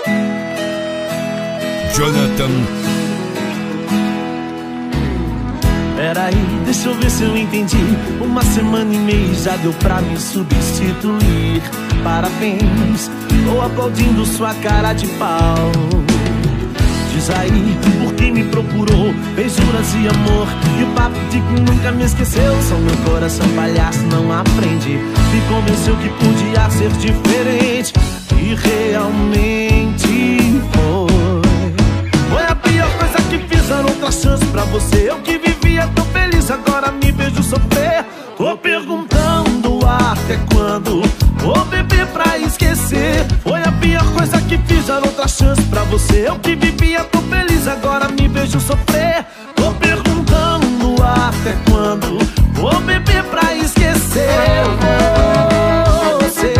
Jonathan. Peraí, deixa eu ver se eu entendi. Uma semana e meia já deu pra me substituir. Parabéns, tô aplaudindo sua cara de pau. Diz aí, por quem me procurou, fez juras de amor e o papo de que nunca me esqueceu. Só meu coração palhaço não aprende. Me convenceu que podia ser diferente e realmente foi a pior coisa que fiz, dar outra chance pra você. Eu que vivia tão feliz, agora me vejo sofrer. Tô perguntando até quando vou beber pra esquecer. Foi a pior coisa que fiz, dar outra chance pra você. Eu que vivia tão feliz, agora me vejo sofrer. Tô perguntando até quando vou beber pra esquecer você.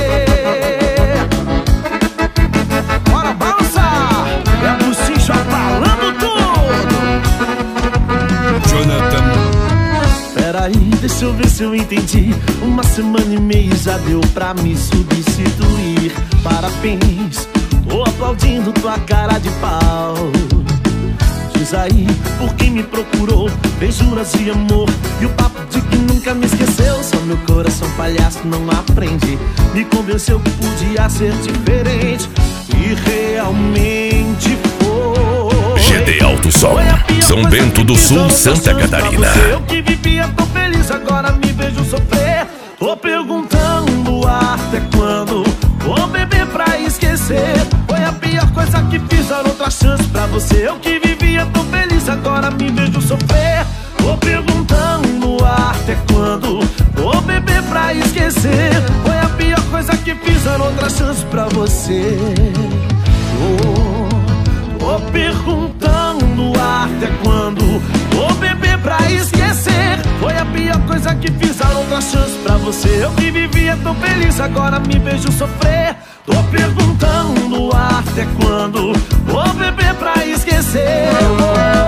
Bora balançar, é a Buchincha falando tudo. Jonathan. Peraí, deixa eu ver se eu entendi. Uma semana e meia já deu pra me substituir. Parabéns, tô aplaudindo tua cara de pau. Diz aí, por quem me procurou, fez juras de amor e o papo de que nunca me esqueceu. Só meu coração palhaço não aprende. Me convenceu que podia ser diferente e realmente foi. GD Alto Som, São Bento do Sul, Santa Catarina. Eu que vivia tão feliz, agora me vejo sofrer. Tô perguntando até quando vou beber pra esquecer. Foi a pior coisa que fiz, dar outra chance pra você. Eu que vivia tão feliz, agora me vejo sofrer. Tô perguntando até quando vou beber pra esquecer. Foi a pior coisa que fiz, dar outra chance pra você. Tô perguntando até quando vou beber pra esquecer. Foi a pior coisa que fiz, dar outra chance pra você. Eu que vivia tão feliz, agora me vejo sofrer. Tô perguntando até quando vou beber pra esquecer.